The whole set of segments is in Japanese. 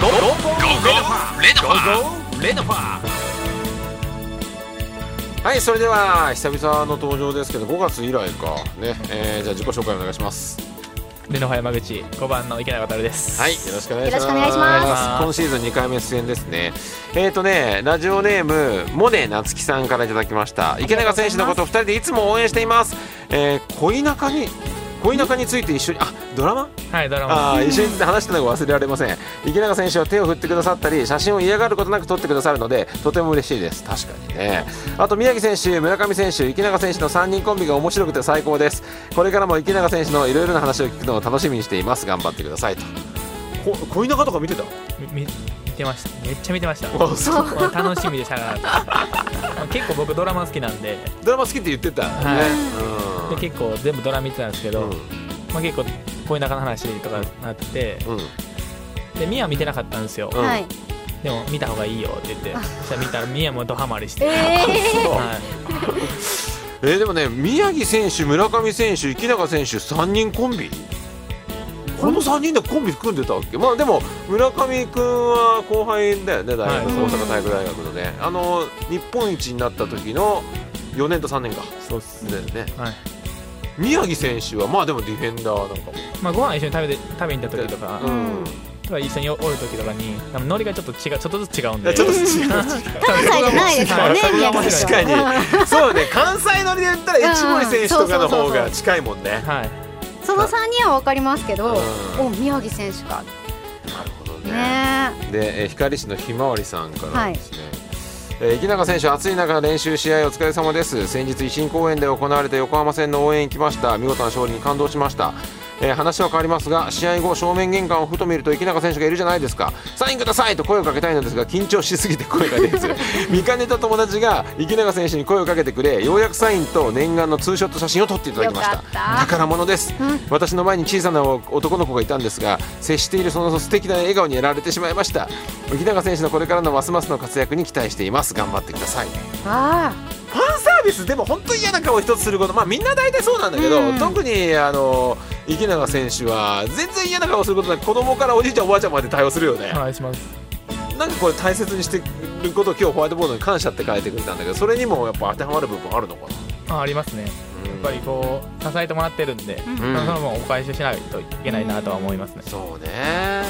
レノファ。はい、それでは久々の登場ですけど5月以来かね、じゃあ自己紹介お願いします。 レノファ山口5番の池永渉です。 はい、よろしくお願いします。 よろしくお願いします。 今シーズン2回目出演ですね。ラジオネームモネなつきさんからいただきました。池永選手のことを2人でいつも応援しています。恋仲について一緒にドラマ、 はい、ドラマ一緒に話したのが忘れられません。池永選手は手を振ってくださったり写真を嫌がることなく撮ってくださるのでとても嬉しいです。確かにね。あと宮城選手、村上選手、池永選手の3人コンビが面白くて最高です。これからも池永選手のいろいろな話を聞くのを楽しみにしています。頑張ってくださいと。恋仲とか見てた？ 見てました。めっちゃ見てました。 そう楽しみでしゃがなかった結構僕ドラマ好きなんで。 ドラマ好きって言ってた、 はい、で結構全部ドラマ見てたんですけど、結構恋仲の話とかなって、でミヤ見てなかったんですよ、でも見た方がいいよって言ってそしたら見たらミヤもドハマりして、 でもね、宮城選手、村上選手、池永選手3人コンビ、この3人でコンビ組んでたっけ。まあでも村上くんは後輩だよね、大学、大阪体育大学のね、日本一になった時の4年と3年か。 そうっすね、宮城選手はまあでもディフェンダーなんかも、 ご飯一緒に食べに行った時とか、一緒におる時とかにノリがちょっとずつ違うんで。 関西じゃないですからね、宮城確かにそうね、関西ノリで言ったら一森選手とかの方が近いもんね。 その3人は分かりますけど、宮城選手か。なるほどね。で、光市のひまわりさんからですね、池永選手、暑い中練習試合お疲れ様です。先日維新公園で行われた横浜戦の応援行きました。見事な勝利に感動しました。話は変わりますが、試合後正面玄関をふと見ると池永選手がいるじゃないですか。サインくださいと声をかけたいのですが緊張しすぎて声が出ず見かねた友達が池永選手に声をかけてくれ、ようやくサインと念願のツーショット写真を撮っていただきました。宝物です、私の前に小さな男の子がいたんですが、接しているその素敵な笑顔にやられてしまいました。池永選手のこれからのますますの活躍に期待しています。頑張ってください。ファンサービスでも本当に嫌な顔を一つすること、みんな大体そうなんだけど、特に池永選手は全然嫌な顔をすることなく子供からおじいちゃんおばあちゃんまで対応するよね。 はい、します。 なんかこれ大切にしてることを今日ホワイトボードに感謝って書いてくれたんだけど、それにもやっぱ当てはまる部分あるのかな。 ありますね。やっぱりこう支えてもらってるんで、その分お返ししないといけないなとは思いますね。 そうね。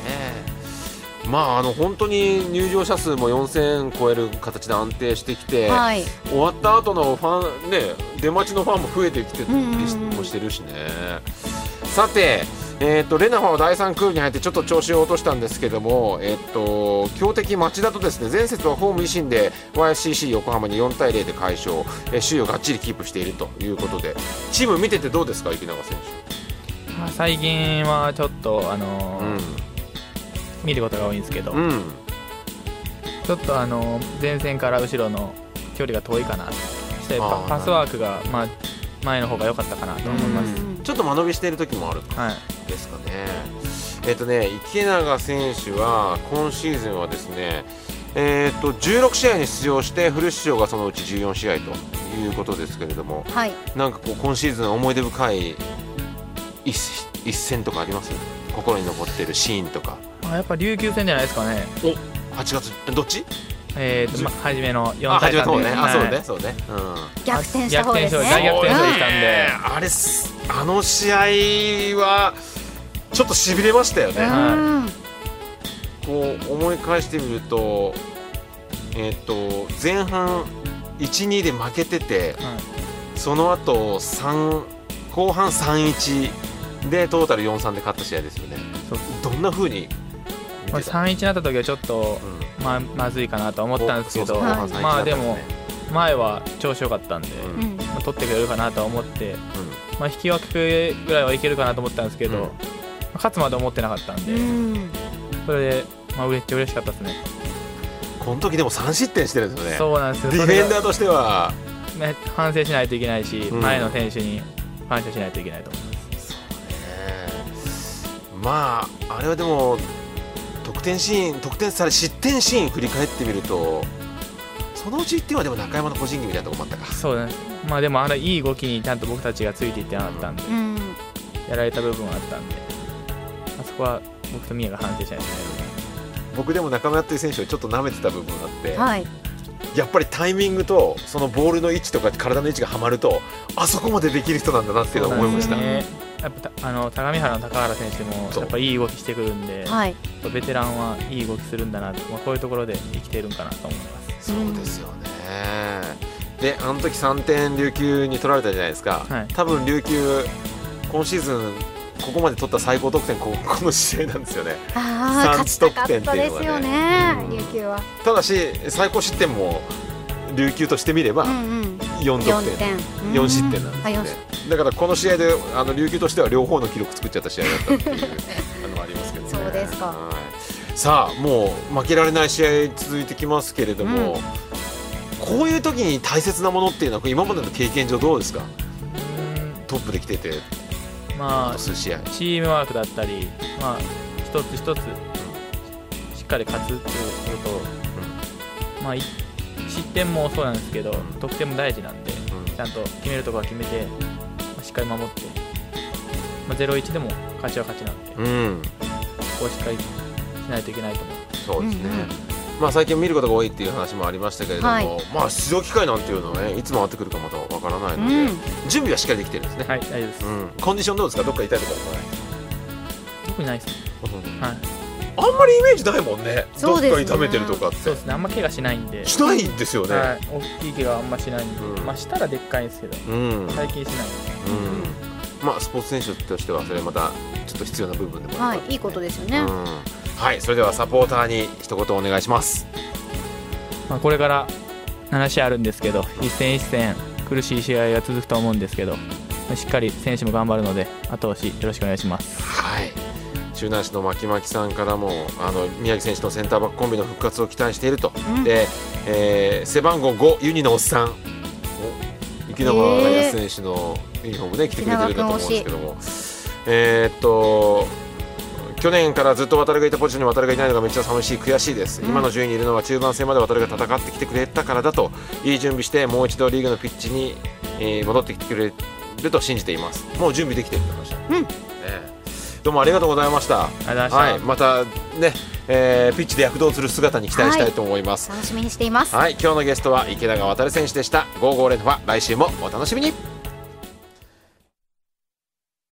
本当に入場者数も4000超える形で安定してきて、終わった後のファンね、出待ちのファンも増えてきてもしてるしね。さて、レナファは第3クールに入ってちょっと調子を落としたんですけども、強敵町田とですね、前節はホーム維新で YSCC 横浜に4対0で快勝、首位をがっちりキープしているということで、チーム見ててどうですか、池永選手。 最近はちょっと見ることが多いんですけど、ちょっと前線から後ろの距離が遠いかなとして、パスワークが前の方が良かったかなと思います。 ちょっと間延びしている時もあるですかね。池永選手は今シーズンはですね、16試合に出場してフル出場がそのうち14試合ということですけれども、なんかこう今シーズン思い出深い一戦とかあります？心に残っているシーンとか。 やっぱ琉球戦じゃないですかね。 8月どっち？ 初めの4対3で、 そうね、逆転した方ですね。 大逆転勝利したんで、 あの試合はちょっとしびれましたよね。こう思い返してみると、前半 1-2 で負けてて、その後後半 3-1 でトータル 4-3 で勝った試合ですよね。どんな風に 3-1になった時はちょっと、まずいかなと思ったんですけど、でも前は調子良かったんで、取ってくれるかなと思って、引き分けぐらいはいけるかなと思ったんですけど、勝つまで思ってなかったんで、それで、めっちゃ嬉しかったですね。 この時でも3失点してるんですよね。 そうなんですよ。 ディフェンダーとしては反省しないといけないし、前の選手に感謝しないといけないと思います。 あれはでも得点され失点シーン振り返ってみると、そのうち1点はでも中山の個人技みたいなところもあったか。 そうです。でもいい動きにちゃんと僕たちがついていってなかったんで、やられた部分はあったんで、そこは僕と宮が反省しないといけない。 僕でも中村っていう選手をちょっと舐めてた部分があって、 はい、 やっぱりタイミングとそのボールの位置とか体の位置がはまるとあそこまでできる人なんだなっていうのを思いました。 やっぱ相模原の高原選手もやっぱいい動きしてくるんで、 はい、 ベテランはいい動きするんだなと、こういうところで生きているんかなと思います。 そうですよね。であの時3点琉球に取られたじゃないですか、はい、多分琉球今シーズンここまで取った最高得点この試合なんですよね。 3得点っていうのがね、勝ちたかったですよね、琉球は。 ただし最高失点も琉球としてみれば4得点、4失点なんですね。だからこの試合で琉球としては両方の記録作っちゃった試合だったっていうのはありますけどね。 そうですか。 さあもう負けられない試合続いてきますけれども、こういう時に大切なものっていうのは今までの経験上どうですか？トップで来てて、数試合チームワークだったり、一つ一つしっかり勝つっていうことと、失点もそうなんですけど、得点も大事なんで、ちゃんと決めるところは決めて、しっかり守って、0-1でも勝ちは勝ちなんで、ここをしっかりしないといけないと思う。 そうですね。最近見ることが多いっていう話もありましたけれども、出場機会なんていうのはね、いつ回ってくるかまたわからないので、準備はしっかりできてるんですね。 はい、大丈夫です。 コンディションどうですか？どっか痛いところとかない？ 特にないですね。はい。 あんまりイメージないもんね。どっか痛めてるとかって。 そうですね。あんま怪我しないんで。 しないんですよね。 はい。大きい怪我はあんましないんで、したらでっかいんですけど、最近しないんで。 スポーツ選手としてはそれまたちょっと必要な部分でもある。 いいことですよね。 はい、それではサポーターに一言お願いします。 これから7試合あるんですけど、一戦一戦苦しい試合が続くと思うんですけど、しっかり選手も頑張るので後押しよろしくお願いします。 はい。周南市の巻巻さんからも宮城選手のセンターバックコンビの復活を期待していると、で、背番号5ユニのおっさん池永康選手のユニフォームで着てくれてるかと思うんですけども、去年からずっと渡がいたポジションに渡がいないのがめっちゃ寂しい、悔しいです、今の順位にいるのは中盤戦まで渡が戦ってきてくれたからだと、いい準備してもう一度リーグのピッチに、戻ってきてくれると信じています。もう準備できてるって話だ、どうもありがとうございました。またね、ピッチで躍動する姿に期待したいと思います。 楽しみにしています。 今日のゲストは池永航選手でした。55連覇、来週もお楽しみに。